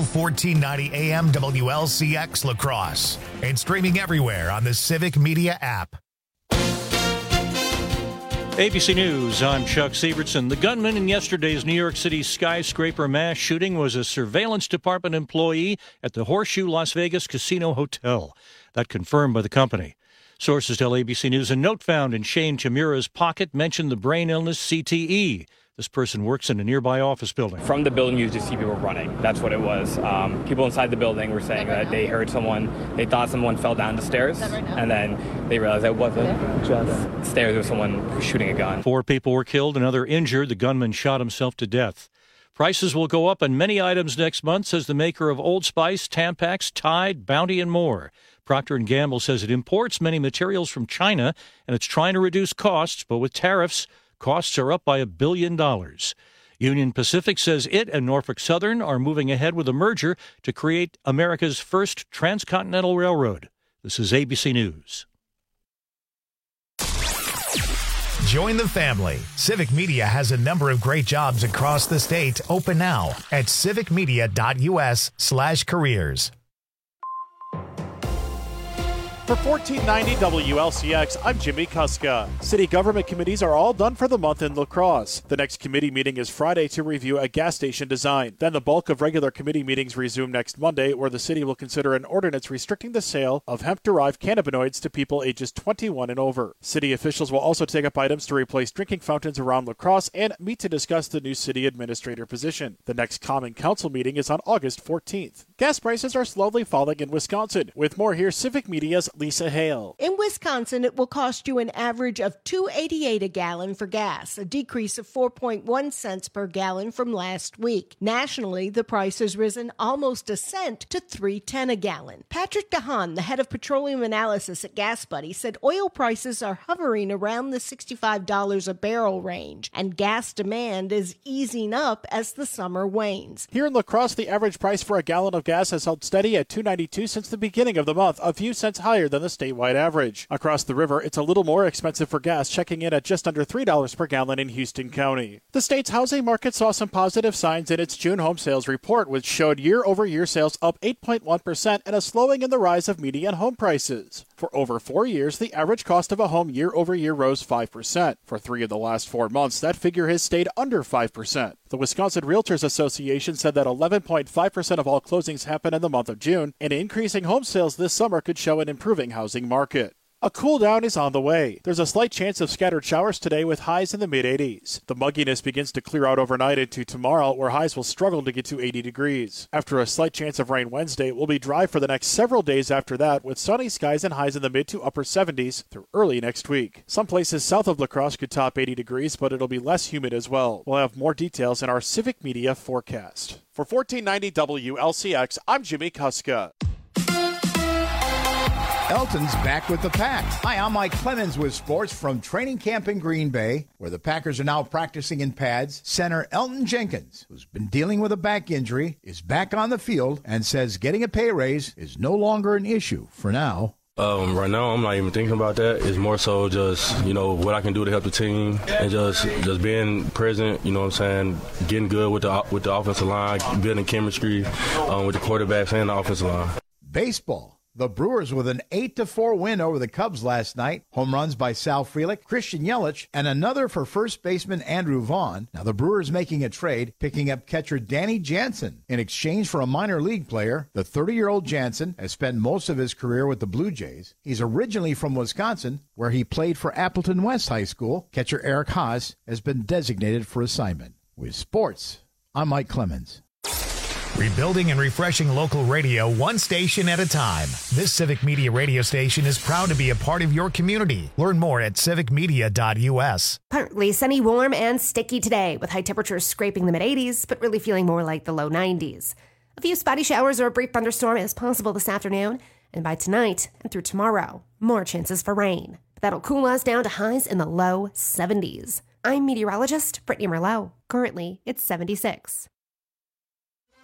1490 AM WLCX La Crosse, and streaming everywhere on the Civic Media app. ABC News, I'm Chuck Sievertson. The gunman in yesterday's New York City skyscraper mass shooting was a surveillance department employee at the Horseshoe Las Vegas Casino Hotel. That confirmed by the company. Sources tell ABC News a note found in Shane Tamura's pocket mentioned the brain illness CTE. This person works in a nearby office building. From the building, you just see people running. That's what it was. People inside the building were saying that they heard someone, they thought someone fell down the stairs, and then they realized it wasn't just stairs, it was someone shooting a gun. 4 people were killed, another injured. The gunman shot himself to death. Prices will go up on many items next month, says the maker of Old Spice, Tampax, Tide, Bounty, and more. Procter & Gamble says it imports many materials from China, and it's trying to reduce costs, but with tariffs, costs are up by $1 billion. Union Pacific says it and Norfolk Southern are moving ahead with a merger to create America's first transcontinental railroad. This is ABC News. Join the family. Civic Media has a number of great jobs across the state open now at civicmedia.us/careers. For 1490 WLCX, I'm Jimmy Kuska. City government committees are all done for the month in La Crosse. The next committee meeting is Friday to review a gas station design. Then the bulk of regular committee meetings resume next Monday, where the city will consider an ordinance restricting the sale of hemp-derived cannabinoids to people ages 21 and over. City officials will also take up items to replace drinking fountains around La Crosse and meet to discuss the new city administrator position. The next common council meeting is on August 14th. Gas prices are slowly falling in Wisconsin. With more, here's Civic Media's Lisa Hale. In Wisconsin, it will cost you an average of $2.88 a gallon for gas, a decrease of 4.1 cents per gallon from last week. Nationally, the price has risen almost a cent to $3.10 a gallon. Patrick DeHaan, the head of petroleum analysis at Gas Buddy, said oil prices are hovering around the $65 a barrel range, and gas demand is easing up as the summer wanes. Here in La Crosse, the average price for a gallon of gas has held steady at $2.92 since the beginning of the month, a few cents higher than the statewide average. Across the river, it's a little more expensive for gas, checking in at just under $3 per gallon in Houston County. The state's housing market saw some positive signs in its June home sales report, which showed year-over-year sales up 8.1% and a slowing in the rise of median home prices. For over 4 years, the average cost of a home year-over-year rose 5%. For 3 of the last 4 months, that figure has stayed under 5%. The Wisconsin Realtors Association said that 11.5% of all closings happened in the month of June, and increasing home sales this summer could show an improving housing market. A cool down is on the way. There's a slight chance of scattered showers today with highs in the mid-80s. The mugginess begins to clear out overnight into tomorrow, where highs will struggle to get to 80 degrees. After a slight chance of rain Wednesday, it will be dry for the next several days after that, with sunny skies and highs in the mid to upper 70s through early next week. Some places south of La Crosse could top 80 degrees, but it'll be less humid as well. We'll have more details in our Civic Media forecast. For 1490 WLCX, I'm Jimmy Kuska. Elton's back with the Pack. Hi, I'm Mike Clemens with sports from training camp in Green Bay, where the Packers are now practicing in pads. Center Elton Jenkins, who's been dealing with a back injury, is back on the field and says getting a pay raise is no longer an issue for now. Right now, I'm not even thinking about that. It's more so just, what I can do to help the team and just being present, what I'm saying, getting good with the offensive line, building chemistry with the quarterbacks and the offensive line. Baseball. The Brewers with an 8-4 win over the Cubs last night. Home runs by Sal Frelick, Christian Yelich, and another for first baseman Andrew Vaughn. Now the Brewers making a trade, picking up catcher Danny Jansen in exchange for a minor league player. The 30-year-old Jansen has spent most of his career with the Blue Jays. He's originally from Wisconsin, where he played for Appleton West High School. Catcher Eric Haas has been designated for assignment. With sports, I'm Mike Clemens. Rebuilding and refreshing local radio one station at a time. This Civic Media radio station is proud to be a part of your community. Learn more at civicmedia.us. Partly sunny, warm, and sticky today, with high temperatures scraping the mid-80s, but really feeling more like the low 90s. A few spotty showers or a brief thunderstorm is possible this afternoon, and by tonight and through tomorrow, more chances for rain. That'll cool us down to highs in the low 70s. I'm meteorologist Brittany Merlot. Currently, it's 76.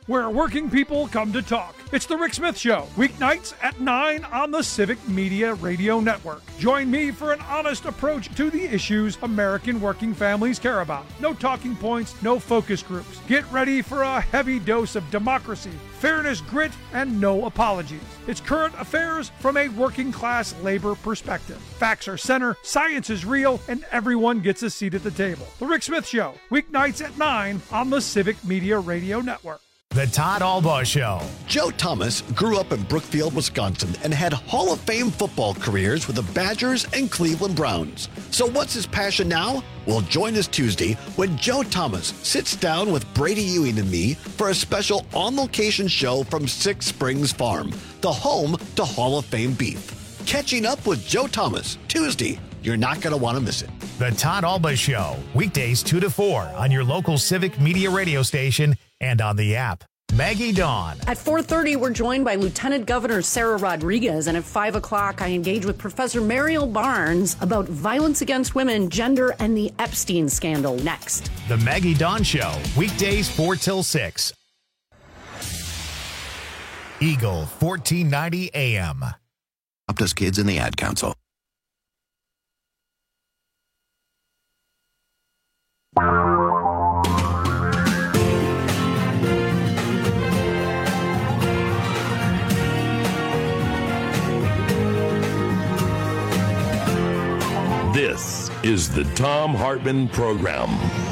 where working people come to talk. It's The Rick Smith Show, weeknights at 9 on the Civic Media Radio Network. Join me for an honest approach to the issues American working families care about. No talking points, no focus groups. Get ready for a heavy dose of democracy, fairness, grit, and no apologies. It's current affairs from a working class labor perspective. Facts are center, science is real, and everyone gets a seat at the table. The Rick Smith Show, weeknights at 9 on the Civic Media Radio Network. The Todd Albaugh Show. Joe Thomas grew up in Brookfield, Wisconsin, and had Hall of Fame football careers with the Badgers and Cleveland Browns. So what's his passion now? Well, join us Tuesday when Joe Thomas sits down with Brady Ewing and me for a special on-location show from Six Springs Farm, the home to Hall of Fame beef. Catching up with Joe Thomas, Tuesday. You're not going to want to miss it. The Todd Albaugh Show, weekdays 2 to 4 on your local Civic Media radio station and on the app. Maggie Dawn. At 4:30, we're joined by Lieutenant Governor Sarah Rodriguez, and at 5 o'clock, I engage with Professor Mariel Barnes about violence against women, gender, and the Epstein scandal next. The Maggie Dawn Show, weekdays 4 till 6. Eagle 1490 AM. Optus Kids and the Ad Council. This is the Thom Hartmann Program.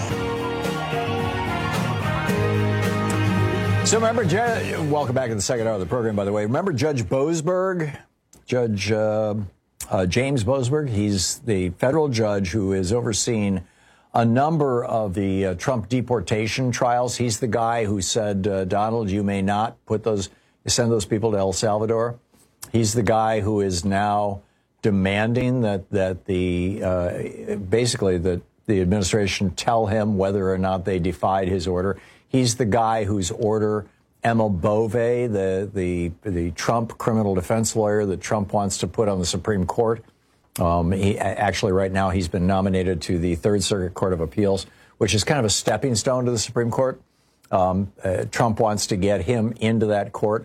So remember, welcome back to the second hour of the program, by the way. Remember Judge Boasberg? Judge James Boasberg? He's the federal judge who is overseeing a number of the Trump deportation trials. He's the guy who said, Donald, you may not send those people to El Salvador. He's the guy who is now demanding that the administration tell him whether or not they defied his order. He's the guy whose order Emma Bove, the Trump criminal defense lawyer that Trump wants to put on the Supreme Court. Right now he's been nominated to the Third Circuit Court of Appeals, which is kind of a stepping stone to the Supreme Court. Trump wants to get him into that court.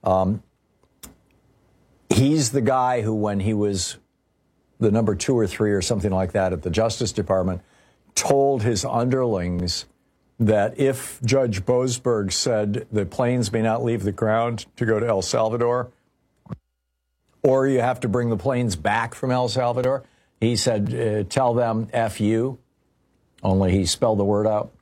He's the guy who, when he was the number 2 or 3 or something like that at the Justice Department, told his underlings that if Judge Boasberg said the planes may not leave the ground to go to El Salvador, or you have to bring the planes back from El Salvador, he said, tell them F you, only he spelled the word out.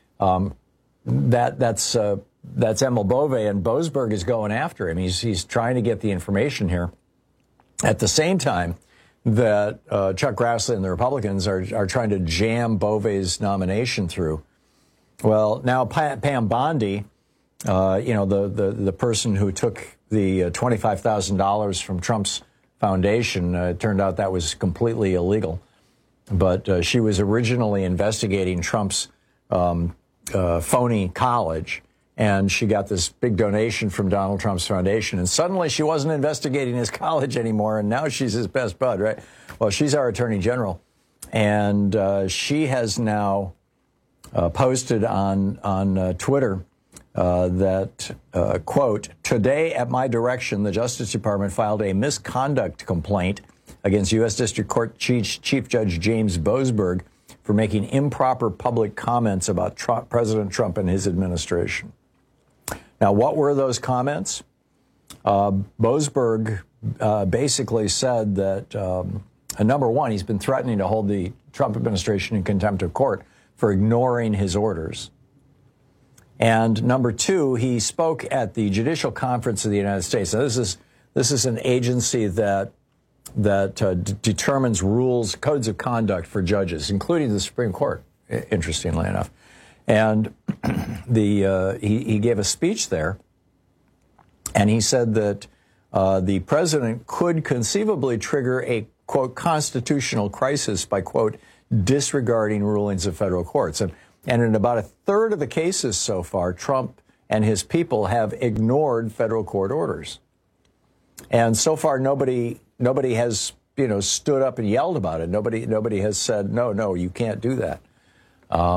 That's Emma Bove, and Boasberg is going after him. He's trying to get the information here. At the same time that Chuck Grassley and the Republicans are trying to jam Bove's nomination through. Well, now Pam Bondi, the person who took the $25,000 from Trump's foundation, it turned out that was completely illegal. But she was originally investigating Trump's phony college. And she got this big donation from Donald Trump's foundation. And suddenly she wasn't investigating his college anymore. And now she's his best bud, right? Well, she's our attorney general. And she has now posted on Twitter that, quote, today at my direction, the Justice Department filed a misconduct complaint against U.S. District Court Chief Judge James Boasberg for making improper public comments about President Trump and his administration. Now, what were those comments? Boasberg basically said that, number one, he's been threatening to hold the Trump administration in contempt of court for ignoring his orders. And number two, he spoke at the Judicial Conference of the United States. Now, this is an agency that determines rules, codes of conduct for judges, including the Supreme Court, interestingly enough. And he gave a speech there, and he said that the president could conceivably trigger a, quote, constitutional crisis by, quote, disregarding rulings of federal courts. And in about a third of the cases so far, Trump and his people have ignored federal court orders. And so far, nobody has, stood up and yelled about it. Nobody has said, no, you can't do that.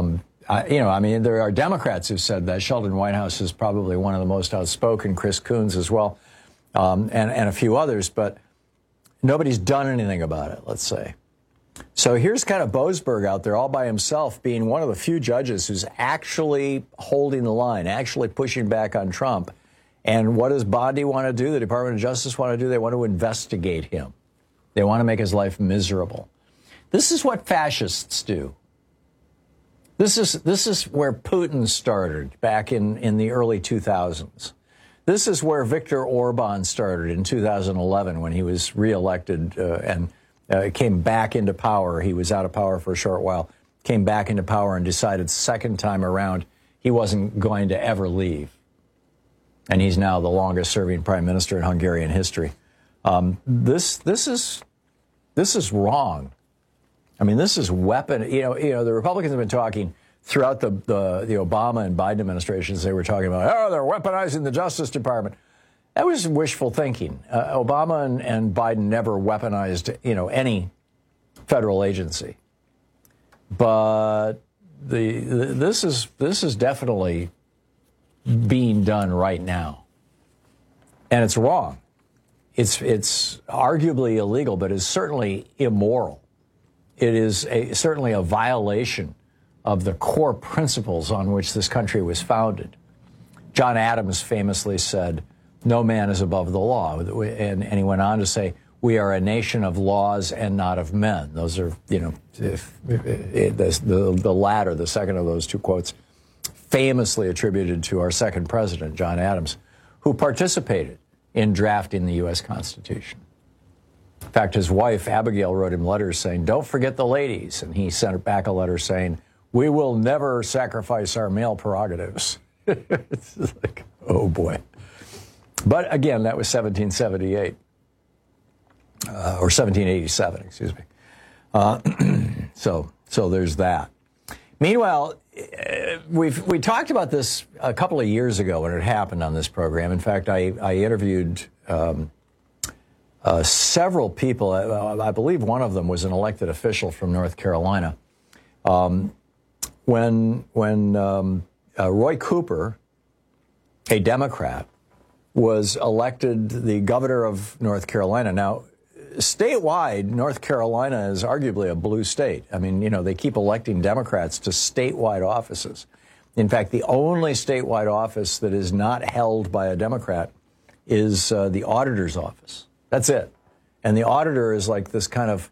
there are Democrats who said that. Sheldon Whitehouse is probably one of the most outspoken, Chris Coons as well, and a few others, but nobody's done anything about it, let's say. So here's kind of Boasberg out there all by himself, being one of the few judges who's actually holding the line, actually pushing back on Trump. And what does Bondi want to do? The Department of Justice want to do? They want to investigate him. They want to make his life miserable. This is what fascists do. This is where Putin started back in the early 2000s. This is where Viktor Orban started in 2011 when he was reelected and came back into power. He was out of power for a short while, came back into power and decided second time around he wasn't going to ever leave. And he's now the longest serving prime minister in Hungarian history. This is wrong. I mean, this is weapon. You know, the Republicans have been talking throughout the Obama and Biden administrations. They were talking about, oh, they're weaponizing the Justice Department. That was wishful thinking. Obama and Biden never weaponized, any federal agency. But this is definitely being done right now, and it's wrong. It's arguably illegal, but it's certainly immoral. It is certainly a violation of the core principles on which this country was founded. John Adams famously said, "No man is above the law," and he went on to say, "We are a nation of laws and not of men." Those are, the latter, the second of those two quotes, famously attributed to our second president, John Adams, who participated in drafting the U.S. Constitution. In fact, his wife, Abigail, wrote him letters saying, "Don't forget the ladies." And he sent back a letter saying, "We will never sacrifice our male prerogatives." It's like, oh boy. But again, that was 1778, or 1787, excuse me. So there's that. Meanwhile, we talked about this a couple of years ago when it happened on this program. In fact, I interviewed several people. I believe one of them was an elected official from North Carolina. When Roy Cooper, a Democrat, was elected the governor of North Carolina. Now, statewide, North Carolina is arguably a blue state. I mean, they keep electing Democrats to statewide offices. In fact, the only statewide office that is not held by a Democrat is the auditor's office. That's it. And the auditor is like this kind of,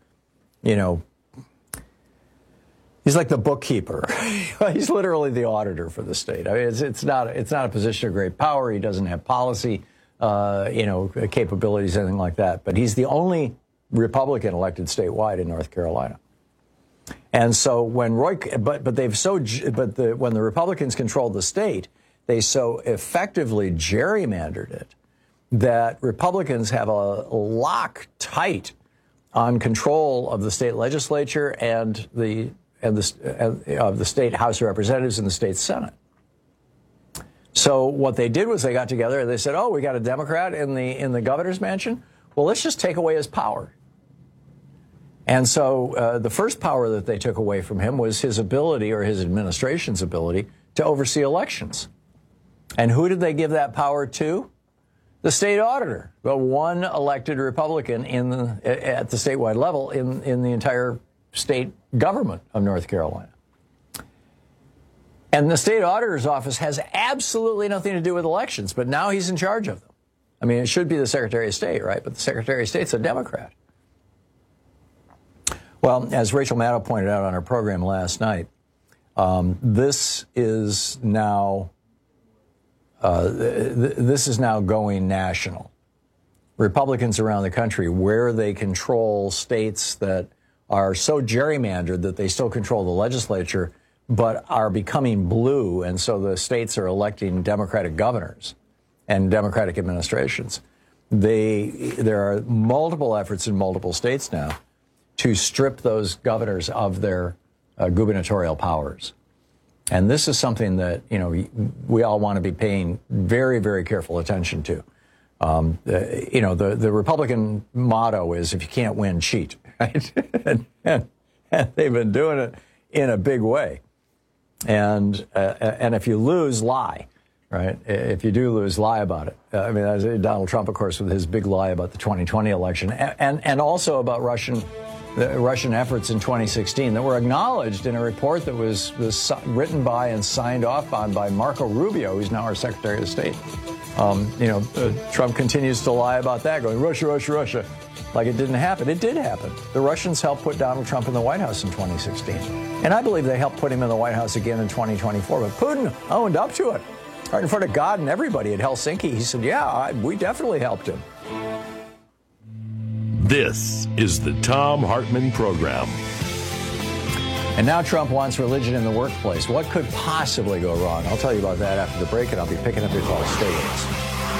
he's like the bookkeeper. He's literally the auditor for the state. I mean, it's not a position of great power. He doesn't have policy, capabilities, anything like that. But he's the only Republican elected statewide in North Carolina. And so when when the Republicans controlled the state, they so effectively gerrymandered it that Republicans have a lock tight on control of the state legislature and of the state House of Representatives and the state Senate. So what they did was they got together and they said, "Oh, we got a Democrat in the governor's mansion. Well, let's just take away his power." And so the first power that they took away from him was his ability, or his administration's ability, to oversee elections. And who did they give that power to? The state auditor, the one elected Republican at the statewide level in the entire state government of North Carolina. And the state auditor's office has absolutely nothing to do with elections, but now he's in charge of them. I mean, it should be the Secretary of State, right? But the Secretary of State's a Democrat. Well, as Rachel Maddow pointed out on her program last night, this is now going national. Republicans around the country, where they control states that are so gerrymandered that they still control the legislature, but are becoming blue, and so the states are electing Democratic governors and Democratic administrations. There are multiple efforts in multiple states now to strip those governors of their gubernatorial powers. And this is something that, we all want to be paying very, very careful attention to. The Republican motto is, if you can't win, cheat, right? and they've been doing it in a big way. And if you lose, lie. Right? If you do lose, lie about it. I mean, Donald Trump, of course, with his big lie about the 2020 election, and also about the Russian efforts in 2016 that were acknowledged in a report that was written by and signed off on by Marco Rubio, who's now our Secretary of State. Trump continues to lie about that, going Russia, Russia, Russia, like it didn't happen. It did happen. The Russians helped put Donald Trump in the White House in 2016, and I believe they helped put him in the White House again in 2024. But Putin owned up to it. Right in front of God and everybody at Helsinki. He said, yeah, we definitely helped him. This is the Thom Hartmann Program. And now Trump wants religion in the workplace. What could possibly go wrong? I'll tell you about that after the break, and I'll be picking up your calls. Stay with us.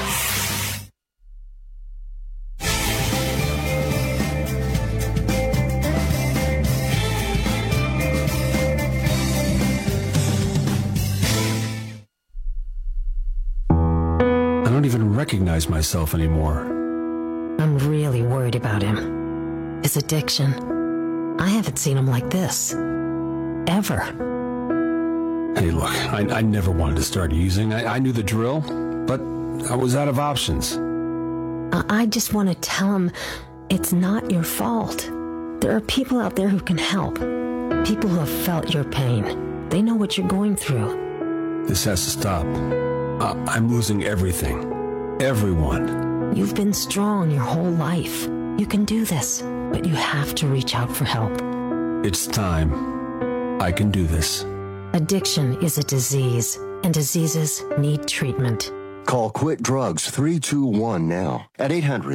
I don't even recognize myself anymore. I'm really worried about him. His addiction. I haven't seen him like this. Ever. Hey, look, I never wanted to start using. I knew the drill, but I was out of options. I just want to tell him it's not your fault. There are people out there who can help. People who have felt your pain. They know what you're going through. This has to stop. I'm losing everything. Everyone. You've been strong your whole life. You can do this, but you have to reach out for help. It's time. I can do this. Addiction is a disease, and diseases need treatment. Call Quit Drugs 321 now at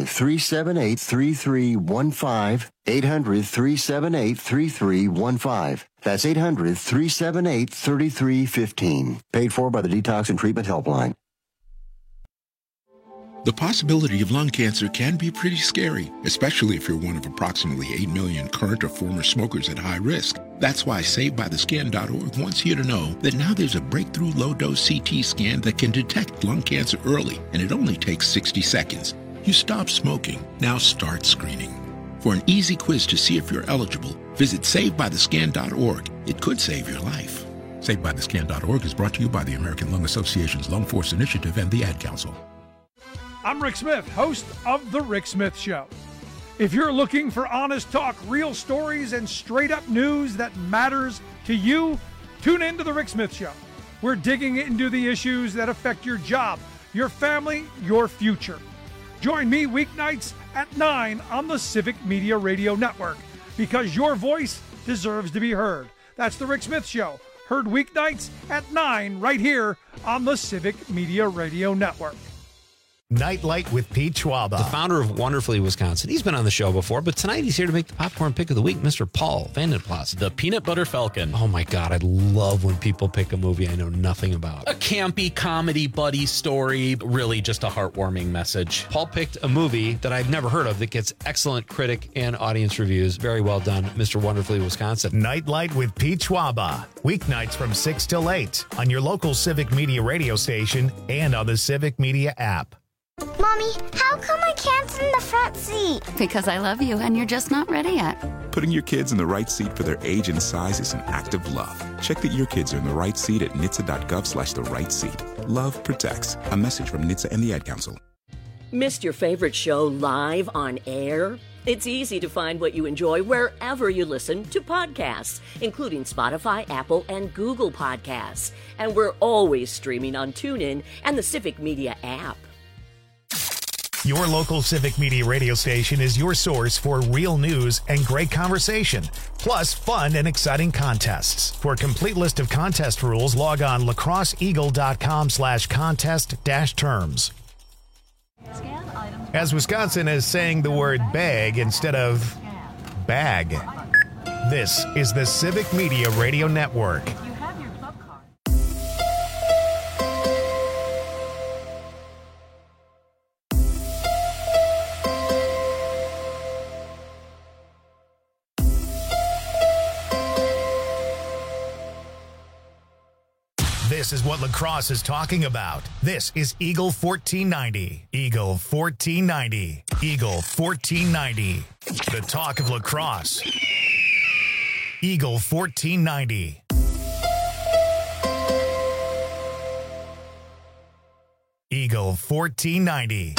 800-378-3315. 800-378-3315. That's 800-378-3315. Paid for by the Detox and Treatment Helpline. The possibility of lung cancer can be pretty scary, especially if you're one of approximately 8 million current or former smokers at high risk. That's why SaveByTheScan.org wants you to know that now there's a breakthrough low-dose CT scan that can detect lung cancer early, and it only takes 60 seconds. You stop smoking, now start screening. For an easy quiz to see if you're eligible, visit SaveByTheScan.org. It could save your life. SaveByTheScan.org is brought to you by the American Lung Association's Lung Force Initiative and the Ad Council. I'm Rick Smith, host of The Rick Smith Show. If you're looking for honest talk, real stories, and straight-up news that matters to you, tune in to The Rick Smith Show. We're digging into the issues that affect your job, your family, your future. Join me weeknights at 9 on the Civic Media Radio Network, because your voice deserves to be heard. That's The Rick Smith Show, heard weeknights at 9 right here on the Civic Media Radio Network. Nightlight with Pete Schwaba, the founder of Wonderfully Wisconsin. He's been on the show before, but tonight he's here to make the popcorn pick of the week, Mr. Paul Vandenplas. The Peanut Butter Falcon. Oh my God, I love when people pick a movie I know nothing about. A campy comedy buddy story, really just a heartwarming message. Paul picked a movie that I've never heard of that gets excellent critic and audience reviews. Very well done, Mr. Wonderfully Wisconsin. Nightlight with Pete Schwaba, weeknights from 6 till 8 on your local Civic Media radio station and on the Civic Media app. Mommy, how come I can't sit in the front seat? Because I love you and you're just not ready yet. Putting your kids in the right seat for their age and size is an act of love. Check that your kids are in the right seat at nhtsa.gov/the right seat. Love protects. A message from NHTSA and the Ad Council. Missed your favorite show live on air? It's easy to find what you enjoy wherever you listen to podcasts, including Spotify, Apple, and Google Podcasts. And we're always streaming on TuneIn and the Civic Media app. Your local Civic Media radio station is your source for real news and great conversation, plus fun and exciting contests. For a complete list of contest rules, log on lacrosseeagle.com/contest-terms. As Wisconsin is saying the word bag instead of bag. This is the Civic Media Radio Network. This is what lacrosse is talking about. This is Eagle 1490. Eagle 1490. Eagle 1490. The talk of lacrosse. Eagle 1490. Eagle 1490.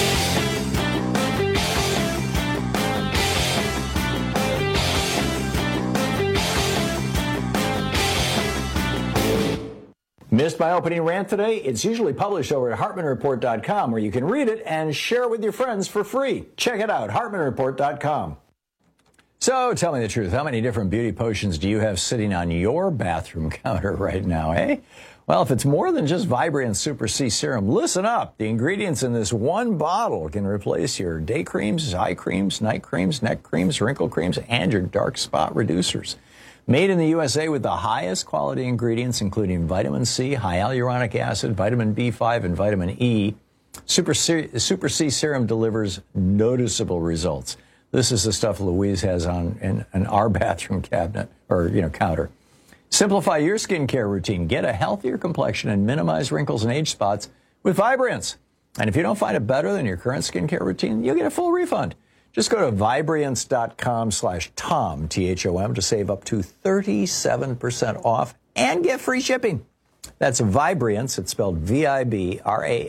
Missed my opening rant today? It's usually published over at HartmanReport.com, where you can read it and share it with your friends for free. Check it out, HartmanReport.com. So tell me the truth. How many different beauty potions do you have sitting on your bathroom counter right now, eh? Well, if it's more than just Vibrant Super C Serum, listen up. The ingredients in this one bottle can replace your day creams, eye creams, night creams, neck creams, wrinkle creams, and your dark spot reducers. Made in the USA with the highest quality ingredients, including vitamin C, high hyaluronic acid, vitamin B5, and vitamin E, Super C Serum delivers noticeable results. This is the stuff Louise has in our bathroom cabinet or, counter. Simplify your skincare routine. Get a healthier complexion and minimize wrinkles and age spots with Vibrance. And if you don't find it better than your current skincare routine, you'll get a full refund. Just go to Vibrance.com/Tom, T-H-O-M, to save up to 37% off and get free shipping. That's Vibrance. It's spelled Vibrance,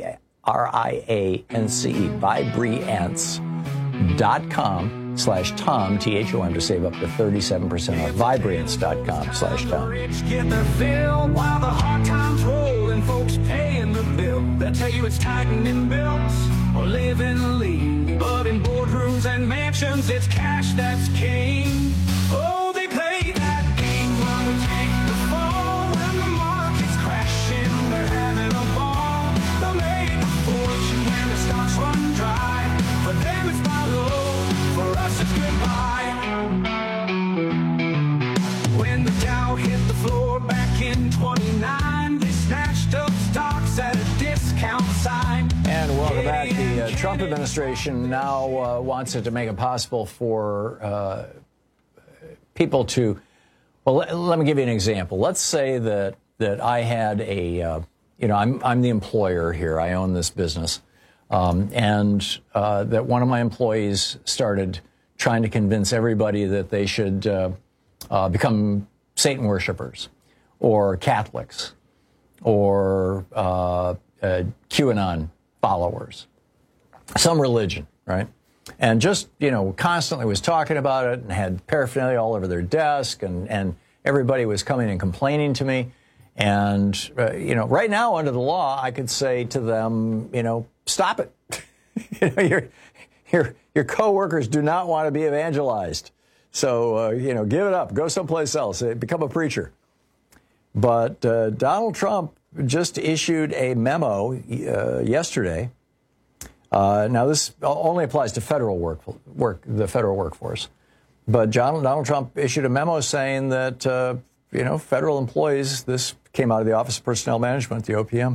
Vibrance.com/Tom, T-H-O-M, to save up to 37% off. Vibrance.com/Tom. Get their fill while the hard times roll and folks paying the bill. They'll tell you it's tightening belts or living lean. But in boardrooms and mansions, it's cash that's king. Oh, they play that game while we take the fall. When the market's crashing, they're having a ball. They'll make a fortune when the stocks run dry. For them it's buy low, for us it's goodbye. When the Dow hit the floor back in 29, they snatched up stocks at a discount sign. And welcome back. The Trump administration now wants it to make it possible for people to, well, let me give you an example. Let's say that I had I'm the employer here. I own this business. And that one of my employees started trying to convince everybody that they should become Satan worshipers or Catholics or QAnon followers, some religion, right? And just, constantly was talking about it and had paraphernalia all over their desk, and everybody was coming and complaining to me. And, right now under the law, I could say to them, stop it. Your coworkers do not want to be evangelized. So, give it up. Go someplace else. Become a preacher. But Donald Trump just issued a memo yesterday. Now, this only applies to federal the federal workforce. But Donald Trump issued a memo saying that, federal employees, this came out of the Office of Personnel Management, the OPM,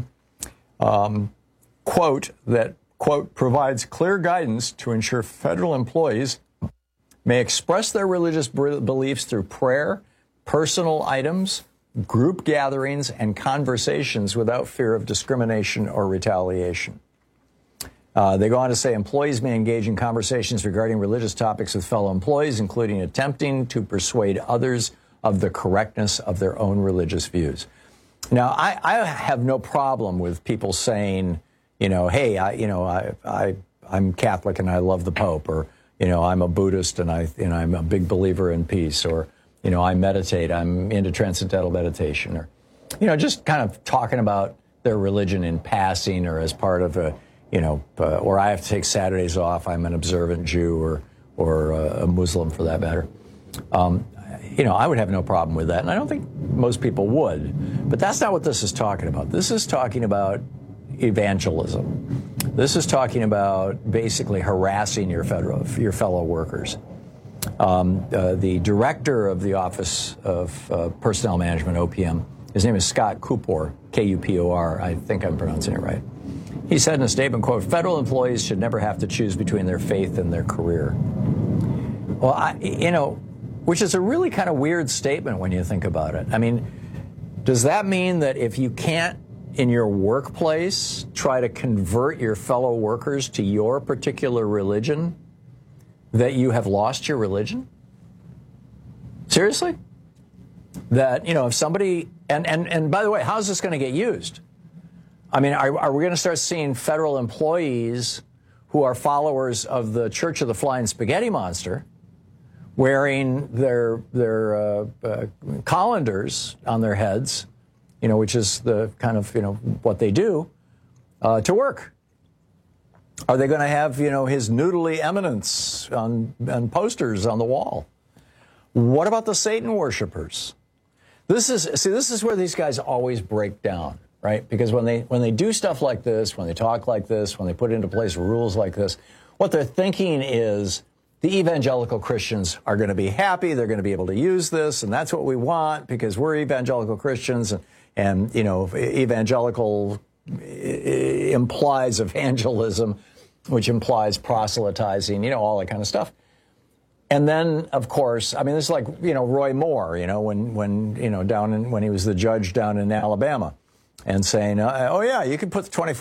quote, provides clear guidance to ensure federal employees may express their religious beliefs through prayer, personal items, group gatherings, and conversations without fear of discrimination or retaliation. They go on to say employees may engage in conversations regarding religious topics with fellow employees, including attempting to persuade others of the correctness of their own religious views. Now, I have no problem with people saying, hey, I'm Catholic and I love the Pope, or, I'm a Buddhist and I'm a big believer in peace, or, I meditate, I'm into transcendental meditation, or, just kind of talking about their religion in passing or as part of a, or I have to take Saturdays off, I'm an observant Jew or a Muslim for that matter. I would have no problem with that, and I don't think most people would. But that's not what this is talking about. This is talking about evangelism. This is talking about basically harassing your fellow workers. The director of the Office of Personnel Management, OPM, his name is Scott Kupor, K-U-P-O-R. I think I'm pronouncing it right. He said in a statement, quote, federal employees should never have to choose between their faith and their career. Well, which is a really kind of weird statement when you think about it. I mean, does that mean that if you can't, in your workplace, try to convert your fellow workers to your particular religion, that you have lost your religion? Seriously? That, if somebody, and by the way, how's this going to get used? I mean, are we going to start seeing federal employees who are followers of the Church of the Flying Spaghetti Monster wearing their colanders on their heads, which is the kind of, what they do, to work? Are they going to have, his noodly eminence on posters on the wall? What about the Satan worshipers? This is where these guys always break down, right? Because when they do stuff like this, when they talk like this, when they put into place rules like this, what they're thinking is the evangelical Christians are going to be happy. They're going to be able to use this, and that's what we want because we're evangelical Christians, and evangelical implies evangelism, which implies proselytizing, all that kind of stuff. And then, of course, I mean, this is like, Roy Moore, when he was the judge down in Alabama, and saying, oh yeah, you can put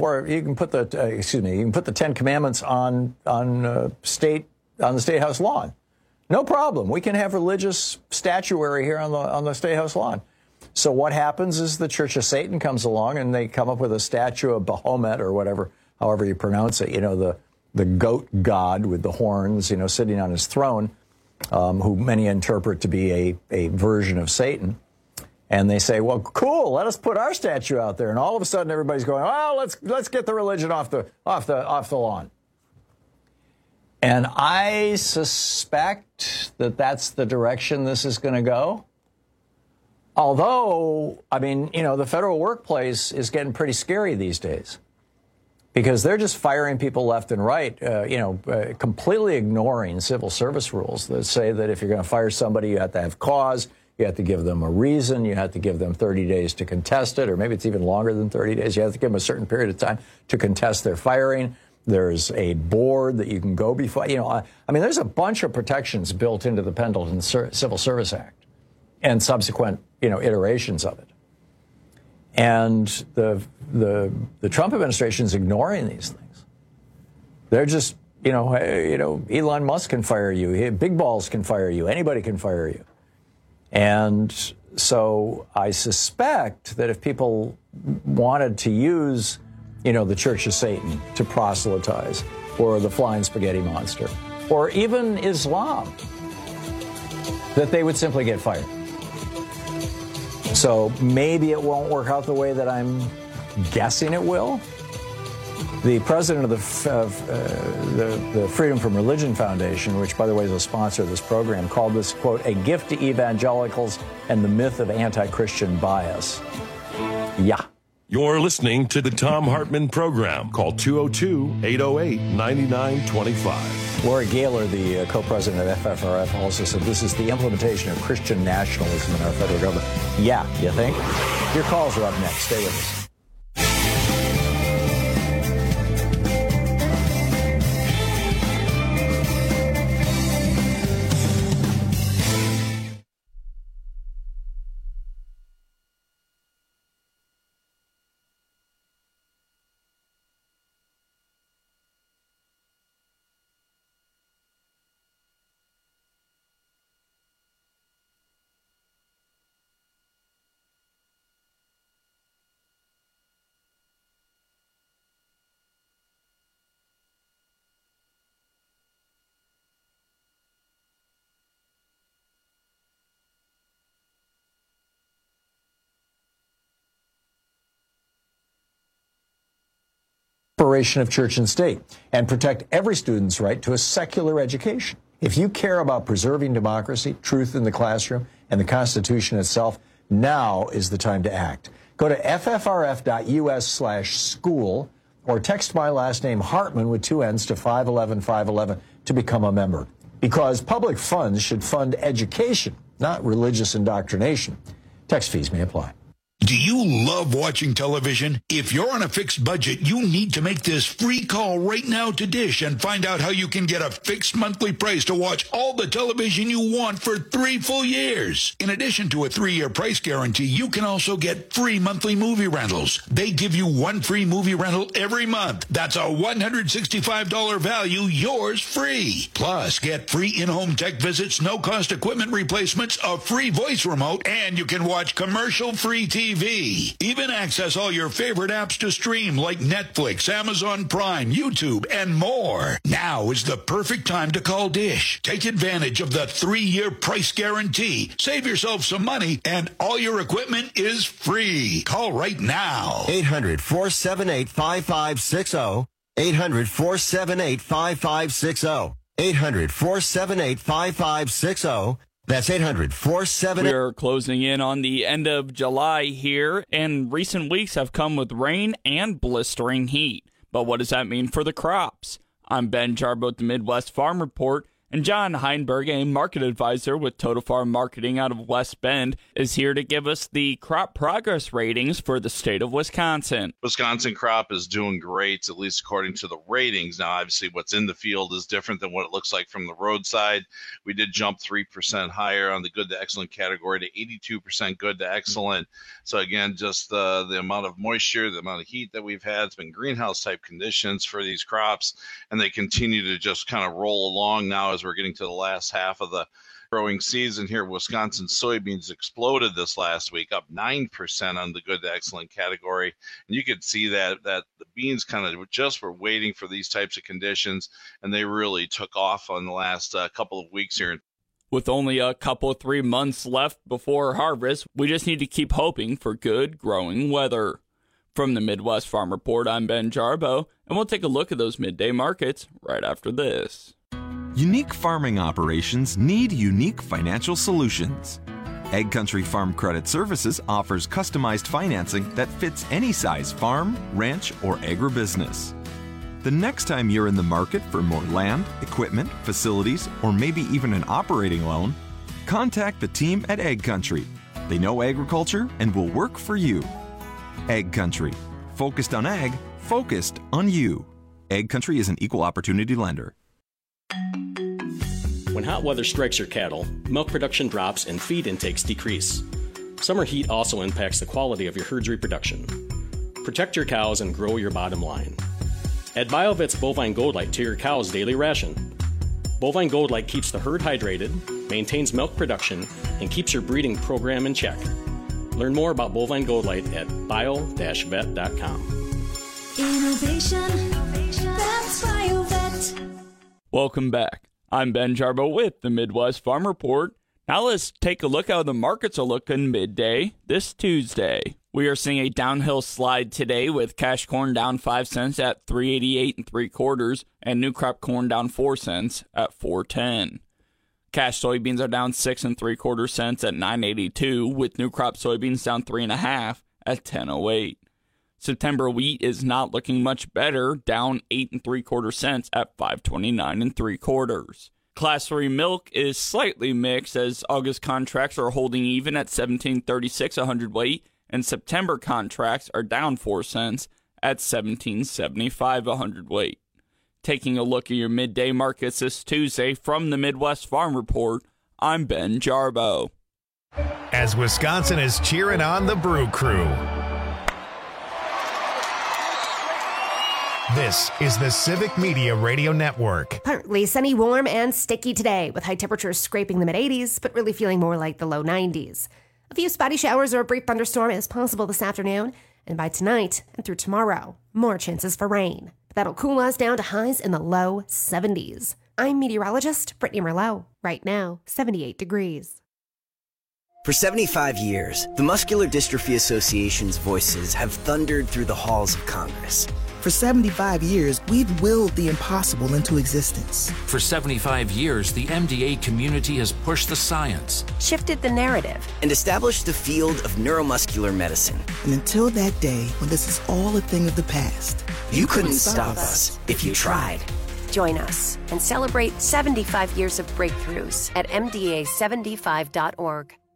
the 10 Commandments on the State House lawn. No problem. We can have religious statuary here on the State House lawn. So what happens is the Church of Satan comes along and they come up with a statue of Baphomet or whatever, however you pronounce it, the goat god with the horns, sitting on his throne, who many interpret to be a version of Satan. And they say, well, cool, let us put our statue out there. And all of a sudden everybody's going, well, let's get the religion off the lawn. And I suspect that that's the direction this is going to go. Although, I mean, the federal workplace is getting pretty scary these days because they're just firing people left and right, completely ignoring civil service rules that say that if you're going to fire somebody, you have to have cause, you have to give them a reason, you have to give them 30 days to contest it, or maybe it's even longer than 30 days. You have to give them a certain period of time to contest their firing. There's a board that you can go before. I mean, there's a bunch of protections built into the Pendleton Civil Service Act and subsequent, iterations of it. And the Trump administration is ignoring these things. They're just, Elon Musk can fire you. Big Balls can fire you. Anybody can fire you. And so I suspect that if people wanted to use, the Church of Satan to proselytize, or the Flying Spaghetti Monster, or even Islam, that they would simply get fired. So maybe it won't work out the way that I'm guessing it will. The president of the Freedom from Religion Foundation, which, by the way, is a sponsor of this program, called this, quote, a gift to evangelicals and the myth of anti-Christian bias. Yeah. You're listening to the Thom Hartmann Program. Call 202-808-9925. Lori Gaylor, the co-president of FFRF, also said this is the implementation of Christian nationalism in our federal government. Yeah, you think? Your calls are up next. Stay with us. Separation of church and state, and protect every student's right to a secular education. If you care about preserving democracy, truth in the classroom, and the Constitution itself, now is the time to act. Go to ffrf.us/school or text my last name Hartman with 2 N's to 511-511 to become a member. Because public funds should fund education, not religious indoctrination. Text fees may apply. Do you love watching television? If you're on a fixed budget, you need to make this free call right now to Dish and find out how you can get a fixed monthly price to watch all the television you want for 3 full years. In addition to a 3-year price guarantee, you can also get free monthly movie rentals. They give you 1 free movie rental every month. That's a $165 value, yours free. Plus, get free in-home tech visits, no-cost equipment replacements, a free voice remote, and you can watch commercial-free TV TV. Even access all your favorite apps to stream like Netflix, Amazon Prime, YouTube, and more. Now is the perfect time to call Dish. Take advantage of the 3-year price guarantee. Save yourself some money, and all your equipment is free. Call right now. 800-478-5560. 800-478-5560. 800-478-5560. That's 800-478. We're closing in on the end of July here, and recent weeks have come with rain and blistering heat. But what does that mean for the crops? I'm Ben Jarbo at the Midwest Farm Report, and John Heinberg, a market advisor with Total Farm Marketing out of West Bend, is here to give us the crop progress ratings for the state of Wisconsin. Wisconsin crop is doing great, at least according to the ratings. Now, obviously, what's in the field is different than what it looks like from the roadside. We did jump 3% higher on the good to excellent category to 82% good to excellent. So, again, just the amount of moisture, the amount of heat that we've had, it's been greenhouse-type conditions for these crops, and they continue to just kind of roll along now as we're getting to the last half of the growing season here. Wisconsin soybeans exploded this last week, up 9% on the good to excellent category. And you could see that the beans kind of just were waiting for these types of conditions, and they really took off on the last couple of weeks here. With only a couple 3 months left before harvest, we just need to keep hoping for good growing weather. From the Midwest Farm Report, I'm Ben Jarbo, and we'll take a look at those midday markets right after this. Unique farming operations need unique financial solutions. Egg Country Farm Credit Services offers customized financing that fits any size farm, ranch, or agribusiness. The next time you're in the market for more land, equipment, facilities, or maybe even an operating loan, contact the team at Egg Country. They know agriculture and will work for you. Egg Country. Focused on ag, focused on you. Egg Country is an equal opportunity lender. When hot weather strikes your cattle, milk production drops and feed intakes decrease. Summer heat also impacts the quality of your herd's reproduction. Protect your cows and grow your bottom line. Add BioVet's Bovine Gold Light to your cow's daily ration. Bovine Gold Light keeps the herd hydrated, maintains milk production, and keeps your breeding program in check. Learn more about Bovine Gold Light at bio-vet.com. Innovation, that's BioVet. Welcome back. I'm Ben Jarbo with the Midwest Farm Report. Now let's take a look how the markets are looking midday this Tuesday. We are seeing a downhill slide today with cash corn down 5 cents at 3.88 3/4 and new crop corn down 4 cents at 4.10. Cash soybeans are down 6 3/4 cents at 9.82 with new crop soybeans down 3.5 at 10.08. September wheat is not looking much better, down 8 3/4 cents at 5.29 3/4. Class 3 milk is slightly mixed as August contracts are holding even at 17.36 a hundredweight, and September contracts are down 4 cents at 17.75 a hundredweight. Taking a look at your midday markets this Tuesday from the Midwest Farm Report, I'm Ben Jarbo. As Wisconsin is cheering on the Brew Crew. This is the Civic Media Radio Network. Partly sunny, warm, and sticky today, with high temperatures scraping the mid-80s, but really feeling more like the low 90s. A few spotty showers or a brief thunderstorm is possible this afternoon, and by tonight and through tomorrow, more chances for rain. That'll cool us down to highs in the low 70s. I'm meteorologist Brittany Merlot. Right now, 78 degrees. For 75 years, the Muscular Dystrophy Association's voices have thundered through the halls of Congress. For 75 years, we've willed the impossible into existence. For 75 years, the MDA community has pushed the science, shifted the narrative, and established the field of neuromuscular medicine. And until that day, when this is all a thing of the past, you couldn't stop us if you tried. Join us and celebrate 75 years of breakthroughs at MDA75.org.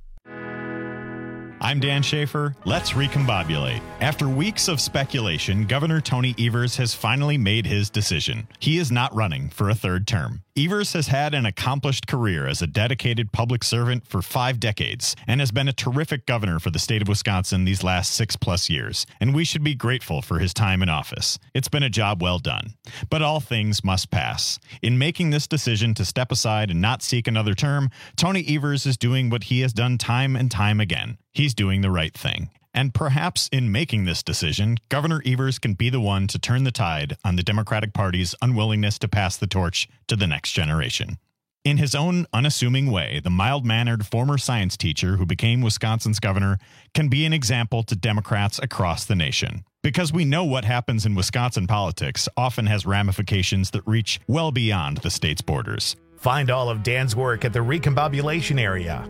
I'm Dan Schaefer. Let's recombobulate. After weeks of speculation, Governor Tony Evers has finally made his decision. He is not running for a third term. Evers has had an accomplished career as a dedicated public servant for 5 decades and has been a terrific governor for the state of Wisconsin these last 6+ years, and we should be grateful for his time in office. It's been a job well done. But all things must pass. In making this decision to step aside and not seek another term, Tony Evers is doing what he has done time and time again. He's doing the right thing. And perhaps in making this decision, Governor Evers can be the one to turn the tide on the Democratic Party's unwillingness to pass the torch to the next generation. In his own unassuming way, the mild-mannered former science teacher who became Wisconsin's governor can be an example to Democrats across the nation. Because we know what happens in Wisconsin politics often has ramifications that reach well beyond the state's borders. Find all of Dan's work at the Recombobulation area.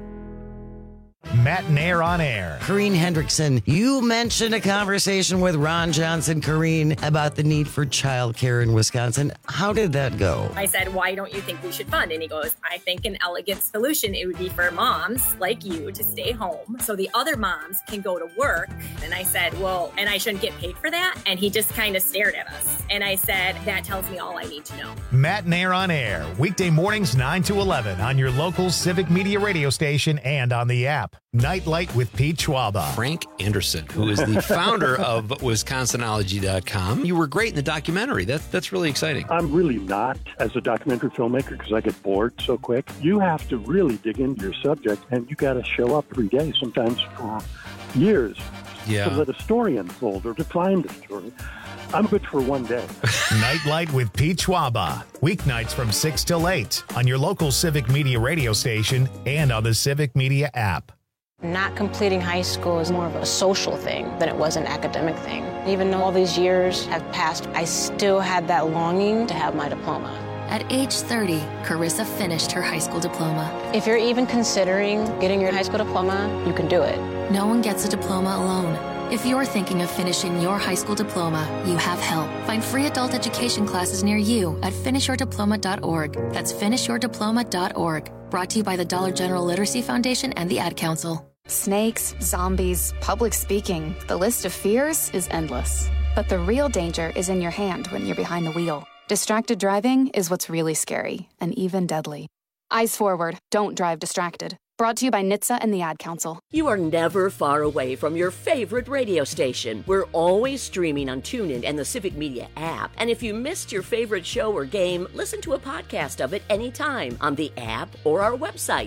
Matt Nair on air. Corrine Hendrickson, you mentioned a conversation with Ron Johnson, Corrine, about the need for childcare in Wisconsin. How did that go? I said, why don't you think we should fund? And he goes, I think an elegant solution, it would be for moms like you to stay home so the other moms can go to work. And I said, well, and I shouldn't get paid for that? And he just kind of stared at us. And I said, that tells me all I need to know. Matt Nair on air, weekday mornings 9 to 11 on your local Civic Media radio station and on the app. Nightlight with Pete Schwalba. Frank Anderson, who is the founder of Wisconsinology.com. You were great in the documentary. That's really exciting. I'm really not as a documentary filmmaker because I get bored so quick. You have to really dig into your subject, and you got to show up every day, sometimes for years, to let a story unfold or to find a story. I'm good for one day. Nightlight with Pete Schwalba. Weeknights from 6 till 8 on your local Civic Media radio station and on the Civic Media app. Not completing high school is more of a social thing than it was an academic thing. Even though all these years have passed, I still had that longing to have my diploma. At age 30, Carissa finished her high school diploma. If you're even considering getting your high school diploma, you can do it. No one gets a diploma alone. If you're thinking of finishing your high school diploma, you have help. Find free adult education classes near you at finishyourdiploma.org. That's finishyourdiploma.org. Brought to you by the Dollar General Literacy Foundation and the Ad Council. Snakes, zombies, public speaking. The list of fears is endless. But the real danger is in your hand when you're behind the wheel. Distracted driving is what's really scary and even deadly. Eyes forward. Don't drive distracted. Brought to you by NHTSA and the Ad Council. You are never far away from your favorite radio station. We're always streaming on TuneIn and the Civic Media app. And if you missed your favorite show or game, listen to a podcast of it anytime on the app or our website,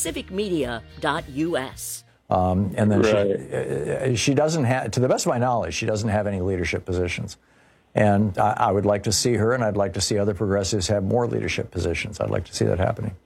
civicmedia.us. And then she doesn't have, to the best of my knowledge, she doesn't have any leadership positions. And I would like to see her, and I'd like to see other progressives have more leadership positions. I'd like to see that happening.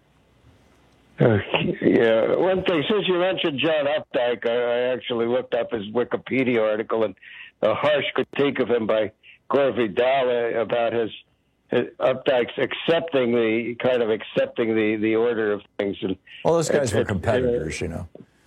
Yeah, one thing, since you mentioned John Updike, I actually looked up his Wikipedia article and a harsh critique of him by Gore Vidal about his Updike's accepting the order of things. And well, those guys were competitors, you know.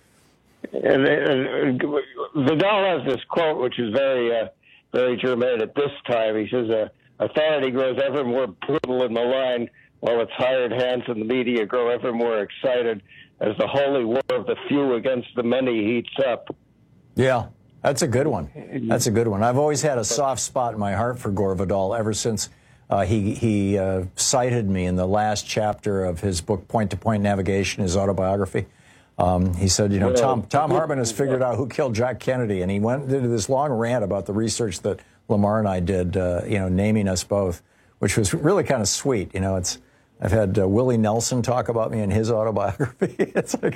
And Vidal has this quote, which is very germane at this time. He says, authority grows ever more brutal and malign, while its hired hands in the media grow ever more excited as the holy war of the few against the many heats up. Yeah, that's a good one. That's a good one. I've always had a soft spot in my heart for Gore Vidal ever since he cited me in the last chapter of his book, Point to Point Navigation, his autobiography. He said, you know, Tom Hartman has figured out who killed Jack Kennedy, and he went into this long rant about the research that Lamar and I did, naming us both, which was really kind of sweet. You know, I've had Willie Nelson talk about me in his autobiography. It's like,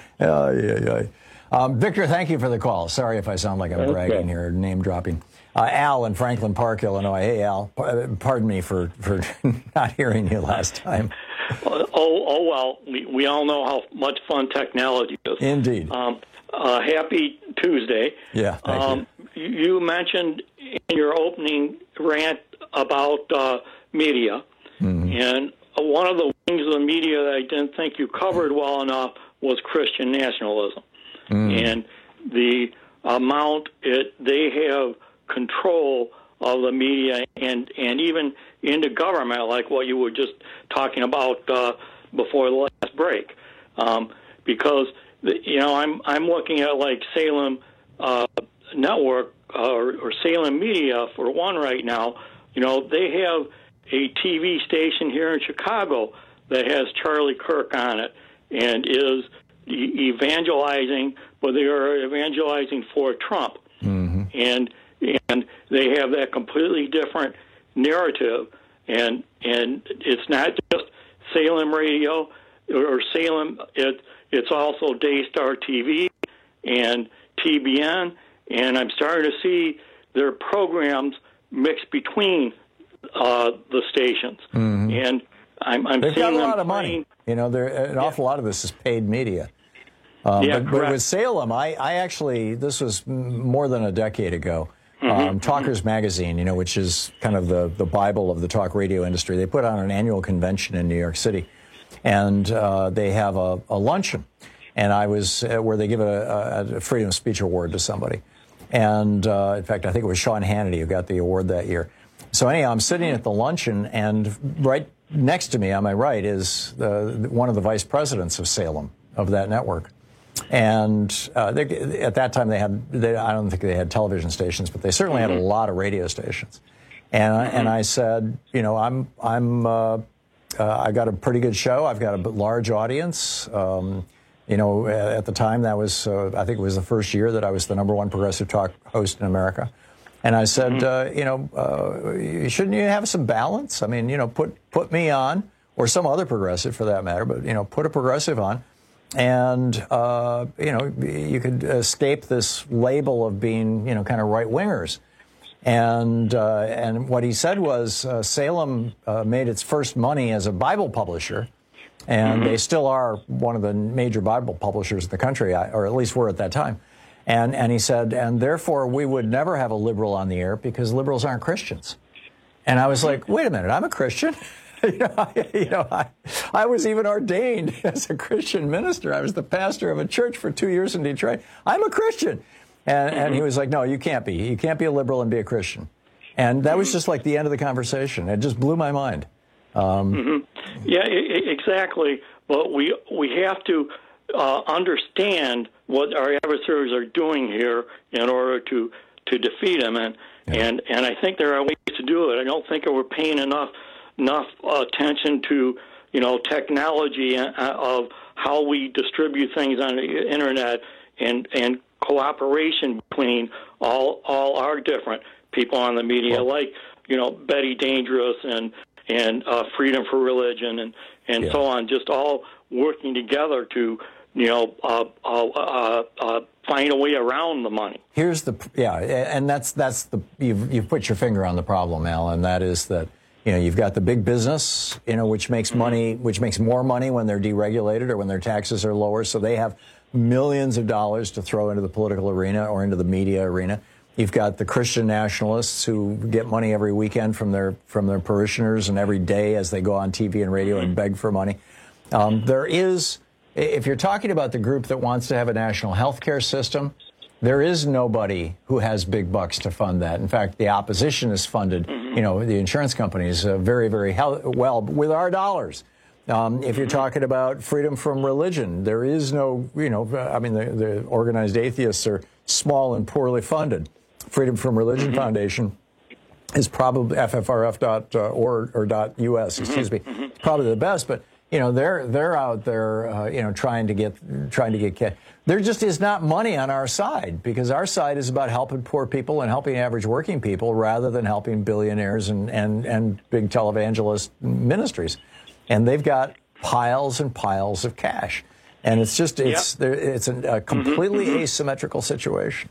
Victor, thank you for the call. Sorry if I sound like I'm bragging here, name dropping. Al in Franklin Park, Illinois. Hey, Al, pardon me for not hearing you last time. Well, we all know how much fun technology is. Indeed. Happy Tuesday. Yeah, thank you. You mentioned in your opening rant about media, and one of the wings of the media that I didn't think you covered well enough was Christian nationalism, and the amount they have control of the media and even into government, like what you were just talking about before the last break, because I'm looking at like Salem Network or Salem Media for one right now. You know, they have a TV station here in Chicago that has Charlie Kirk on it and is evangelizing, but they are evangelizing for Trump. Mm-hmm. And they have that completely different narrative. And it's not just Salem Radio or Salem, it's also Daystar TV and TBN, and I'm starting to see their programs mixed between the stations. Mm-hmm. And I'm They've seeing got a them lot of money. You know, an awful lot of this is paid media. But with Salem, I actually, this was more than a decade ago. Talkers Magazine, you know, which is kind of the Bible of the talk radio industry, they put on an annual convention in New York City, and they have a luncheon, and I was where they give a Freedom of Speech Award to somebody, and in fact, I think it was Sean Hannity who got the award that year. So anyhow, I'm sitting at the luncheon, and right next to me on my right is one of the vice presidents of Salem, of that network. And at that time, I don't think they had television stations, but they certainly had a lot of radio stations. And I said, you know, I got a pretty good show. I've got a large audience. You know, at the time, that was, I think it was the first year that I was the #1 progressive talk host in America. And I said, you know, shouldn't you have some balance? I mean, you know, put me on, or some other progressive for that matter, but, you know, put a progressive on. And, you know, you could escape this label of being, you know, kind of right-wingers. And what he said was Salem made its first money as a Bible publisher, and they still are one of the major Bible publishers in the country, or at least were at that time. And he said, and therefore we would never have a liberal on the air because liberals aren't Christians. And I was like, wait a minute, I'm a Christian. I was even ordained as a Christian minister. I was the pastor of a church for 2 years in Detroit. I'm a Christian. And he was like, no, you can't be. You can't be a liberal and be a Christian. And that was just like the end of the conversation. It just blew my mind. Yeah, exactly. But we have to understand what our adversaries are doing here in order to defeat them. And I think there are ways to do it. I don't think we're paying enough attention to, you know, technology of how we distribute things on the internet and cooperation between all our different people on the media, like, you know, Betty Dangerous and Freedom for Religion and so on, just all working together to, you know, find a way around the money. Here's and that's you've put your finger on the problem, Al, and that is that, you know, you've got the big business, you know, which makes money, which makes more money when they're deregulated or when their taxes are lower. So they have millions of dollars to throw into the political arena or into the media arena. You've got the Christian nationalists who get money every weekend from their parishioners and every day as they go on TV and radio and beg for money. There is, if you're talking about the group that wants to have a national health care system, there is nobody who has big bucks to fund that. In fact, the opposition is funded, you know, the insurance companies very, very well with our dollars. If you're talking about freedom from religion, there is no, you know, I mean, the organized atheists are small and poorly funded. Freedom from Religion Foundation is probably ffrf.org or .us, excuse me, probably the best, but you know, they're out there, you know, trying to get cash. There just is not money on our side because our side is about helping poor people and helping average working people rather than helping billionaires and big televangelist ministries. And they've got piles and piles of cash. And it's just, it's a completely asymmetrical situation.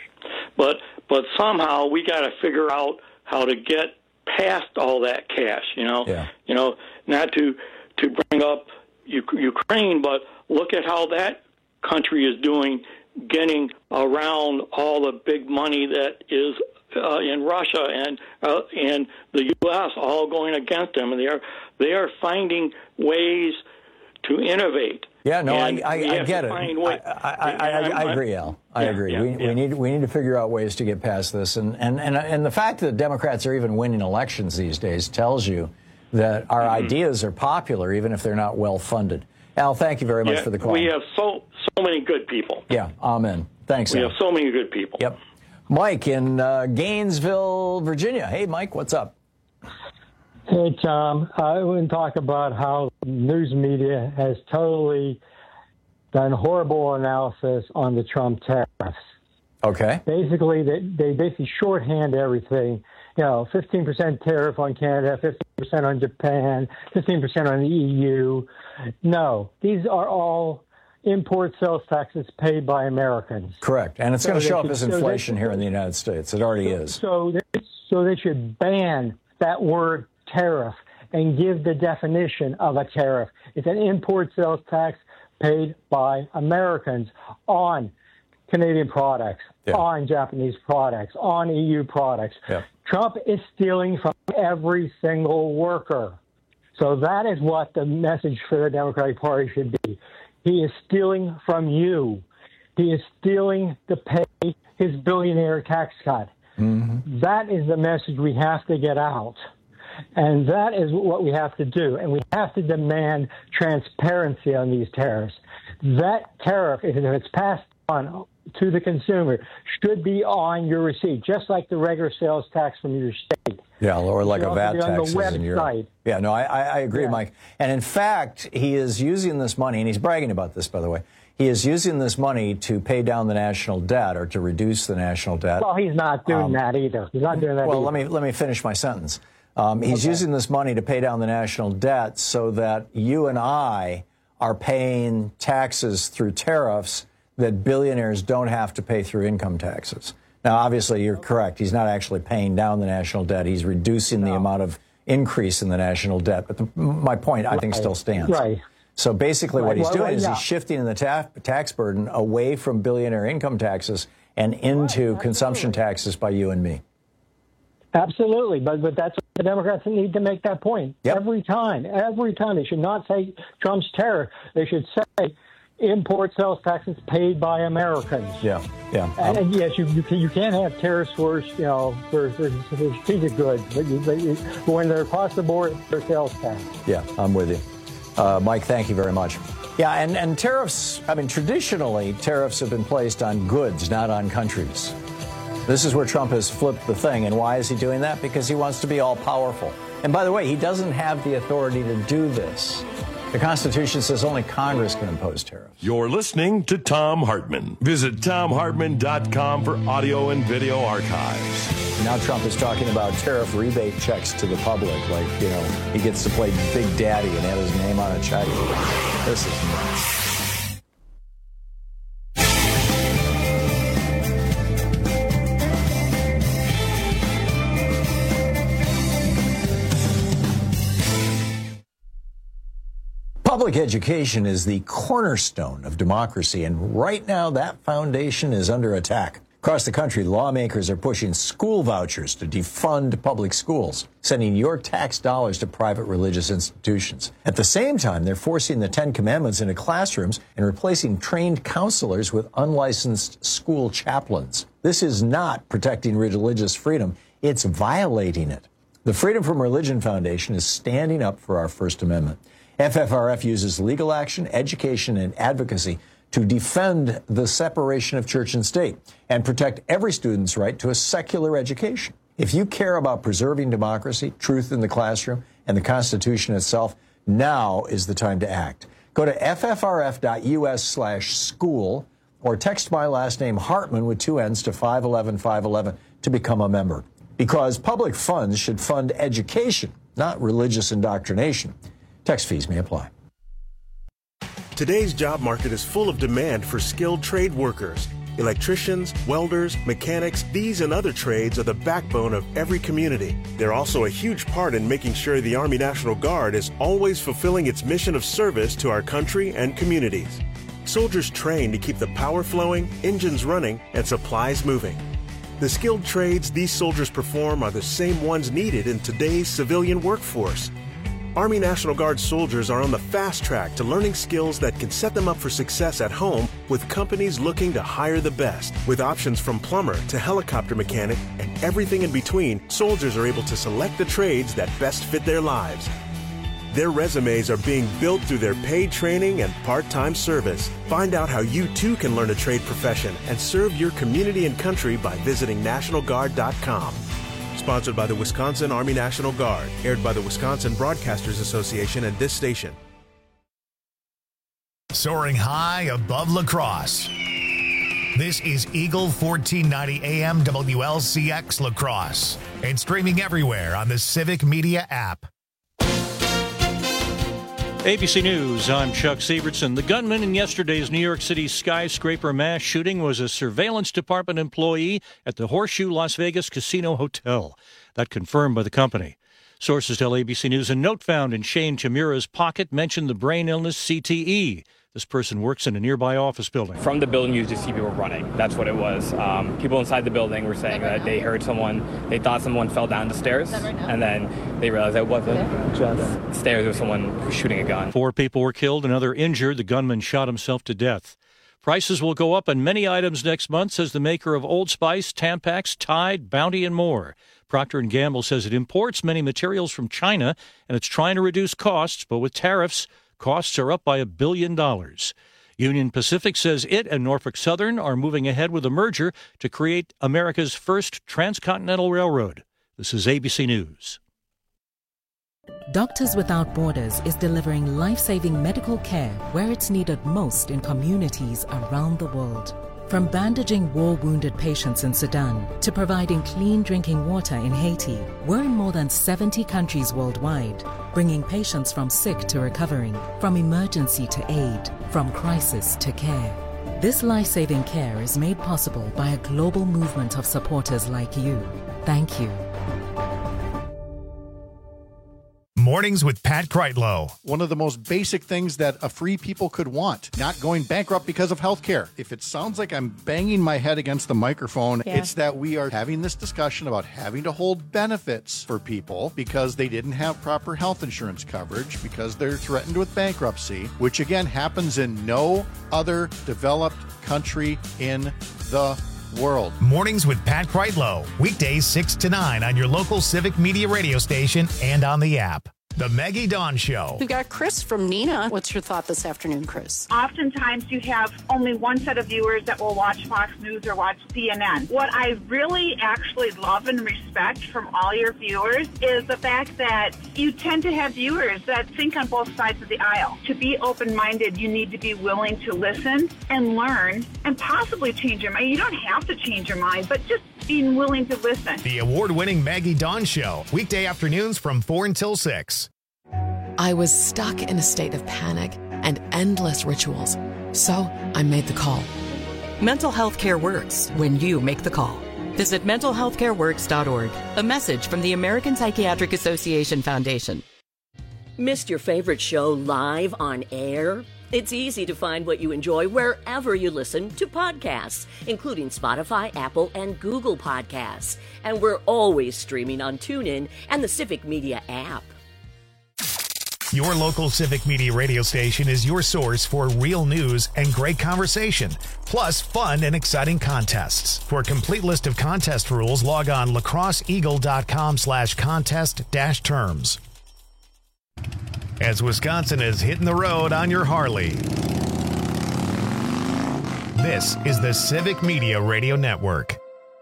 But somehow we got to figure out how to get past all that cash, you know, you know, not to bring up Ukraine, but look at how that country is doing, getting around all the big money that is in Russia and the U.S. all going against them, and they are finding ways to innovate. Yeah, no, I get it. I agree, Al. I agree. We need to figure out ways to get past this, and the fact that Democrats are even winning elections these days tells you that our ideas are popular, even if they're not well funded. Al, thank you very much for the call. We have so many good people. Yeah, amen. Thanks, We Al. have so many good people. Yep. Mike in Gainesville, Virginia. Hey, Mike, what's up? Hey, Hey, Tom. I want to talk about how news media has totally done horrible analysis on the Trump tariffs. Okay. Basically, they basically shorthand everything. 15% tariff on Canada, 15% on Japan, 15% on the EU. No, these are all import sales taxes paid by Americans. Correct. And it's going to show up as inflation here in the United States. It already is. So they should ban that word tariff and give the definition of a tariff. It's an import sales tax paid by Americans on Canadian products, on Japanese products, on EU products. Yeah. Trump is stealing from every single worker. So that is what the message for the Democratic Party should be. He is stealing from you. He is stealing to pay his billionaire tax cut. Mm-hmm. That is the message we have to get out. And that is what we have to do. And we have to demand transparency on these tariffs. That tariff, if it's passed on to the consumer, should be on your receipt, just like the regular sales tax from your state. Yeah, or like a VAT tax in Europe. Yeah, no, I agree, Mike. And in fact, he is using this money, and he's bragging about this, by the way. He is using this money to pay down the national debt or to reduce the national debt. Well, he's not doing that either. He's not doing that either. Well, let me finish my sentence. He's using this money to pay down the national debt so that you and I are paying taxes through tariffs that billionaires don't have to pay through income taxes. Now, obviously, you're correct. He's not actually paying down the national debt. He's reducing the amount of increase in the national debt. But my point, I think, still stands. Right. So basically what he's doing is he's shifting the tax burden away from billionaire income taxes and into consumption taxes by you and me. Absolutely, but that's what the Democrats need to make that point. Every time. They should not say Trump's tariff. They should say import sales taxes paid by Americans. Yeah. And yes, you can't have tariffs for strategic goods, but when they're across the board, they're sales tax. Yeah, I'm with you. Mike, thank you very much. Yeah, and tariffs, traditionally, tariffs have been placed on goods, not on countries. This is where Trump has flipped the thing. And why is he doing that? Because he wants to be all-powerful. And by the way, he doesn't have the authority to do this. The Constitution says only Congress can impose tariffs. You're listening to Thom Hartmann. Visit ThomHartmann.com for audio and video archives. Now Trump is talking about tariff rebate checks to the public. Like, he gets to play Big Daddy and have his name on a check. This is nuts. Public education is the cornerstone of democracy, and right now that foundation is under attack. Across the country, lawmakers are pushing school vouchers to defund public schools, sending your tax dollars to private religious institutions. At the same time, they're forcing the Ten Commandments into classrooms and replacing trained counselors with unlicensed school chaplains. This is not protecting religious freedom, it's violating it. The Freedom from Religion Foundation is standing up for our First Amendment. FFRF uses legal action, education, and advocacy to defend the separation of church and state and protect every student's right to a secular education. If you care about preserving democracy, truth in the classroom, and the Constitution itself, now is the time to act. Go to ffrf.us/school or text my last name Hartmann with 2 N's to 511-511 to become a member. Because public funds should fund education, not religious indoctrination. Text fees may apply. Today's job market is full of demand for skilled trade workers. Electricians, welders, mechanics, these and other trades are the backbone of every community. They're also a huge part in making sure the Army National Guard is always fulfilling its mission of service to our country and communities. Soldiers train to keep the power flowing, engines running, and supplies moving. The skilled trades these soldiers perform are the same ones needed in today's civilian workforce. Army National Guard soldiers are on the fast track to learning skills that can set them up for success at home with companies looking to hire the best. With options from plumber to helicopter mechanic and everything in between, soldiers are able to select the trades that best fit their lives. Their resumes are being built through their paid training and part-time service. Find out how you too can learn a trade profession and serve your community and country by visiting NationalGuard.com. Sponsored by the Wisconsin Army National Guard. Aired by the Wisconsin Broadcasters Association and this station. Soaring high above La Crosse. This is Eagle 1490 AM WLCX La Crosse. And streaming everywhere on the Civic Media app. ABC News, I'm Chuck Sievertson. The gunman in yesterday's New York City skyscraper mass shooting was a surveillance department employee at the Horseshoe Las Vegas Casino Hotel. That confirmed by the company. Sources tell ABC News a note found in Shane Chimura's pocket mentioned the brain illness CTE. This person works in a nearby office building. From the building, you just see people running. That's what it was. People inside the building were saying that they heard someone, they thought someone fell down the stairs, and then they realized it wasn't just stairs, it was someone shooting a gun. 4 people were killed, another injured. The gunman shot himself to death. Prices will go up on many items next month, says the maker of Old Spice, Tampax, Tide, Bounty, and more. Procter & Gamble says it imports many materials from China, and it's trying to reduce costs, but with tariffs, costs are up by $1 billion. Union Pacific says it and Norfolk Southern are moving ahead with a merger to create America's first transcontinental railroad. This is ABC News. Doctors Without Borders is delivering life-saving medical care where it's needed most in communities around the world. From bandaging war-wounded patients in Sudan to providing clean drinking water in Haiti, we're in more than 70 countries worldwide, bringing patients from sick to recovering, from emergency to aid, from crisis to care. This life-saving care is made possible by a global movement of supporters like you. Thank you. Mornings with Pat Kreitlow. One of the most basic things that a free people could want, not going bankrupt because of health care. If it sounds like I'm banging my head against the microphone, it's that we are having this discussion about having to hold benefits for people because they didn't have proper health insurance coverage, because they're threatened with bankruptcy, which again happens in no other developed country in the world. Mornings with Pat Kreitlow. Weekdays 6 to 9 on your local Civic Media radio station and on the app. The Maggie Dawn Show. We've got Chris from Neenah. What's your thought this afternoon, Chris? Oftentimes you have only one set of viewers that will watch Fox News or watch CNN. What I really actually love and respect from all your viewers is the fact that you tend to have viewers that think on both sides of the aisle. To be open-minded, you need to be willing to listen and learn and possibly change your mind. You don't have to change your mind, but just being willing to listen. The award-winning Maggie Dawn Show. Weekday afternoons from 4 until 6. I was stuck in a state of panic and endless rituals. So I made the call. Mental health care works when you make the call. Visit mentalhealthcareworks.org. A message from the American Psychiatric Association Foundation. Missed your favorite show live on air? It's easy to find what you enjoy wherever you listen to podcasts, including Spotify, Apple, and Google Podcasts. And we're always streaming on TuneIn and the Civic Media app. Your local Civic Media radio station is your source for real news and great conversation, plus fun and exciting contests. For a complete list of contest rules, log on lacrosseeagle.com/contest-terms. As Wisconsin is hitting the road on your Harley, this is the Civic Media Radio Network.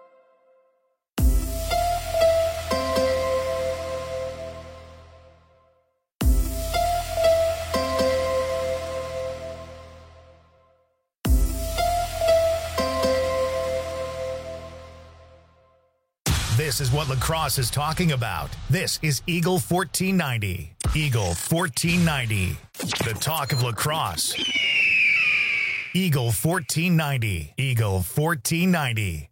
This is what La Crosse is talking about. This is Eagle 1490. Eagle 1490. The talk of La Crosse. Eagle 1490. Eagle 1490.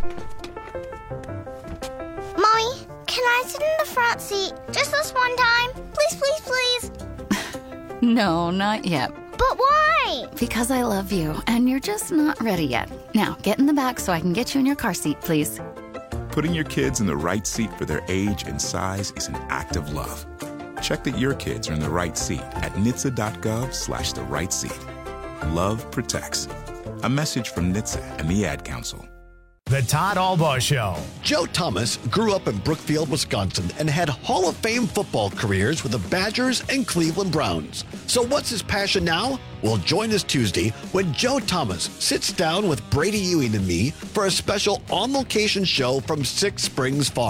Mommy, can I sit in the front seat just this one time? Please, please, please. No, not yet. But why? Because I love you, and you're just not ready yet. Now, get in the back so I can get you in your car seat, please. Putting your kids in the right seat for their age and size is an act of love. Check that your kids are in the right seat at NHTSA.gov/the right seat. Love protects. A message from NHTSA and the Ad Council. The Todd Albaugh Show. Joe Thomas grew up in Brookfield, Wisconsin, and had Hall of Fame football careers with the Badgers and Cleveland Browns. So what's his passion now? Well, join us Tuesday when Joe Thomas sits down with Brady Ewing and me for a special on-location show from Six Springs Farm.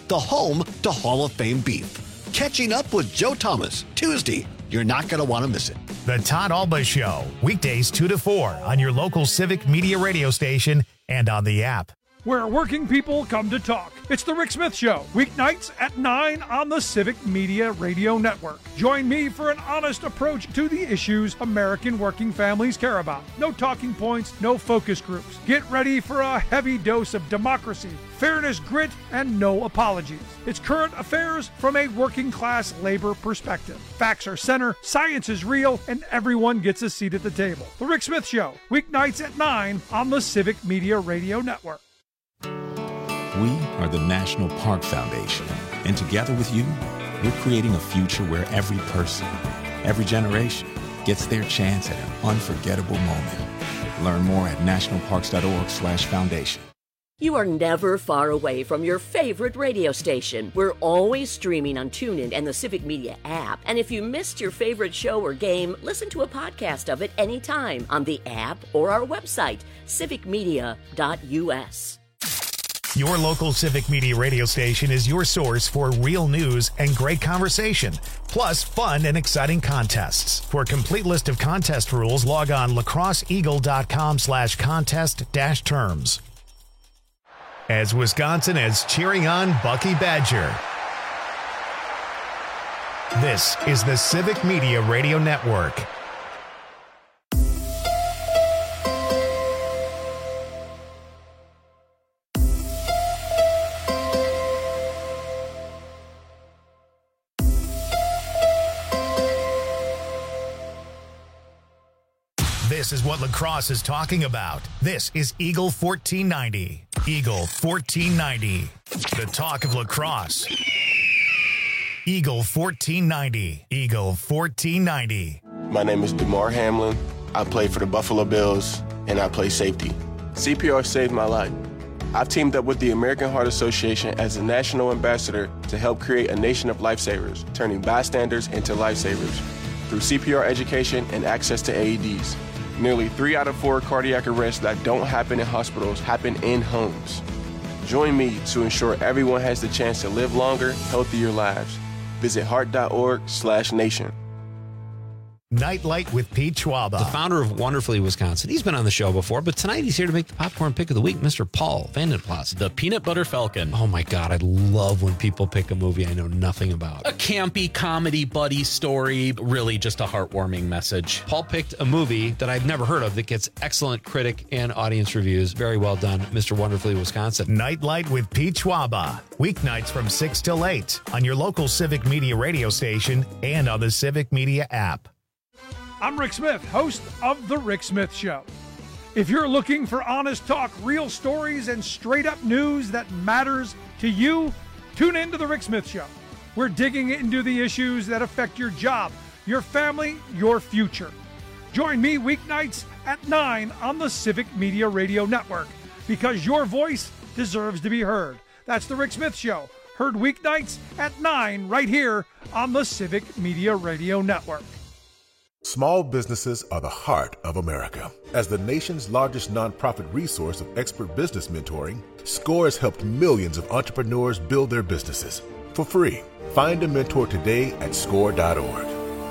the home to Hall of Fame beef. Catching Up with Joe Thomas, Tuesday. You're not going to want to miss it. The Todd Alba Show, weekdays 2 to 4 on your local Civic Media radio station and on the app. Where working people come to talk. It's The Rick Smith Show, weeknights at 9 on the Civic Media Radio Network. Join me for an honest approach to the issues American working families care about. No talking points, no focus groups. Get ready for a heavy dose of democracy, fairness, grit, and no apologies. It's current affairs from a working class labor perspective. Facts are center, science is real, and everyone gets a seat at the table. The Rick Smith Show, weeknights at 9 on the Civic Media Radio Network. We are the National Park Foundation, and together with you, we're creating a future where every person, every generation, gets their chance at an unforgettable moment. Learn more at nationalparks.org/foundation. You are never far away from your favorite radio station. We're always streaming on TuneIn and the Civic Media app. And if you missed your favorite show or game, listen to a podcast of it anytime on the app or our website, civicmedia.us. Your local Civic Media radio station is your source for real news and great conversation, plus fun and exciting contests. For a complete list of contest rules, log on lacrosseeagle.com/contest-terms. As Wisconsin is cheering on Bucky Badger. This is the Civic Media Radio Network. This is what lacrosse is talking about. This is Eagle 1490. Eagle 1490. The talk of lacrosse. Eagle 1490. Eagle 1490. My name is DeMar Hamlin. I play for the Buffalo Bills, and I play safety. CPR saved my life. I've teamed up with the American Heart Association as a national ambassador to help create a nation of lifesavers, turning bystanders into lifesavers through CPR education and access to AEDs. Nearly 3 out of 4 cardiac arrests that don't happen in hospitals happen in homes. Join me to ensure everyone has the chance to live longer, healthier lives. Visit heart.org/nation. Nightlight with Pete Schwaba. The founder of Wonderfully Wisconsin. He's been on the show before, but tonight he's here to make the popcorn pick of the week, Mr. Paul Vandenplas. The Peanut Butter Falcon. Oh my God, I love when people pick a movie I know nothing about. A campy comedy buddy story, really just a heartwarming message. Paul picked a movie that I've never heard of that gets excellent critic and audience reviews. Very well done, Mr. Wonderfully Wisconsin. Nightlight with Pete Schwaba. Weeknights from 6 till 8 on your local Civic Media radio station and on the Civic Media app. I'm Rick Smith, host of The Rick Smith Show. If you're looking for honest talk, real stories, and straight-up news that matters to you, tune in to The Rick Smith Show. We're digging into the issues that affect your job, your family, your future. Join me weeknights at 9 on the Civic Media Radio Network, because your voice deserves to be heard. That's The Rick Smith Show, heard weeknights at 9 right here on the Civic Media Radio Network. Small businesses are the heart of America. As the nation's largest nonprofit resource of expert business mentoring, SCORE has helped millions of entrepreneurs build their businesses for free. Find a mentor today at score.org.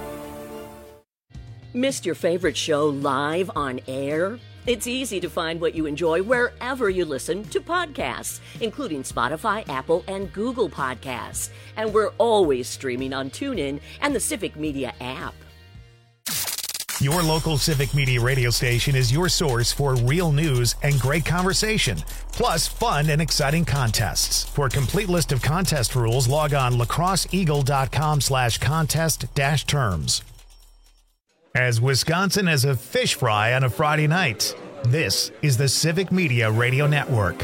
Missed your favorite show live on air? It's easy to find what you enjoy wherever you listen to podcasts, including Spotify, Apple, and Google Podcasts. And we're always streaming on TuneIn and the Civic Media app. Your local Civic Media radio station is your source for real news and great conversation, plus fun and exciting contests. For a complete list of contest rules, log on lacrosseeagle.com/contest-terms. As Wisconsin is a fish fry on a Friday night, this is the Civic Media Radio Network.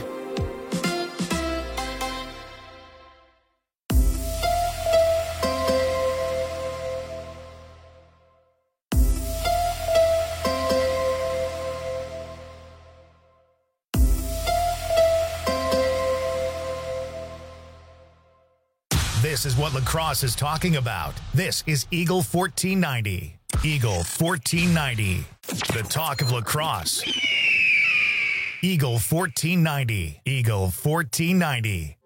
This is what lacrosse is talking about. This is Eagle 1490. Eagle 1490. The talk of lacrosse. Eagle 1490. Eagle 1490.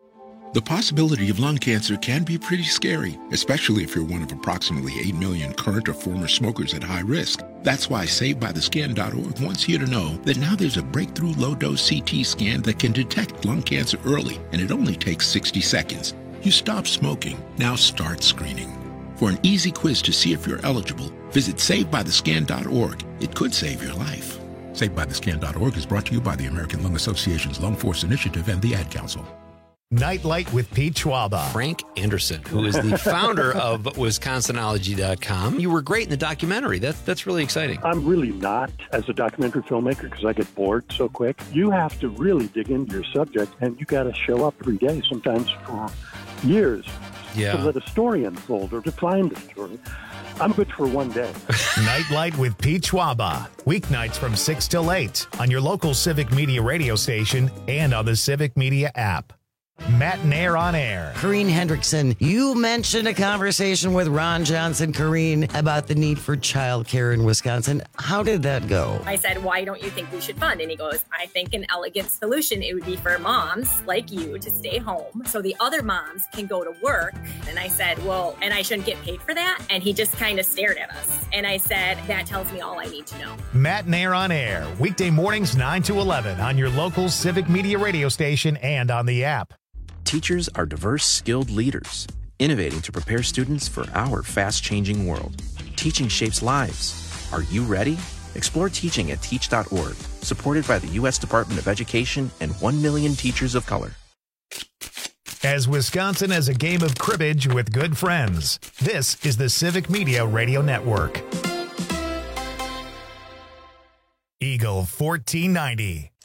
The possibility of lung cancer can be pretty scary, especially if you're one of approximately 8 million current or former smokers at high risk. That's why SaveByTheScan.org wants you to know that now there's a breakthrough low-dose CT scan that can detect lung cancer early, and it only takes 60 seconds. You stop smoking, now start screening. For an easy quiz to see if you're eligible, visit SaveByTheScan.org. It could save your life. SaveByTheScan.org is brought to you by the American Lung Association's Lung Force Initiative and the Ad Council. Nightlight with Pete Schwaba. Frank Anderson, who is the founder of Wisconsinology.com. You were great in the documentary. That's really exciting. I'm really not as a documentary filmmaker because I get bored so quick. You have to really dig into your subject, and you got to show up every day, sometimes for years, to let a story unfold or to find a story. I'm good for one day. Nightlight with Pete Schwaba. Weeknights from 6 till 8 on your local Civic Media radio station and on the Civic Media app. Matt Nair on air. Corrine Hendrickson, you mentioned a conversation with Ron Johnson, Corrine, about the need for childcare in Wisconsin. How did that go? I said, why don't you think we should fund? And he goes, I think an elegant solution, it would be for moms like you to stay home so the other moms can go to work. And I said, well, and I shouldn't get paid for that? And he just kind of stared at us. And I said, that tells me all I need to know. Matt Nair on air. Weekday mornings 9 to 11 on your local Civic Media radio station and on the app. Teachers are diverse, skilled leaders, innovating to prepare students for our fast-changing world. Teaching shapes lives. Are you ready? Explore teaching at teach.org, supported by the U.S. Department of Education and 1 million teachers of color. As Wisconsin has a game of cribbage with good friends, this is the Civic Media Radio Network. Eagle 1490.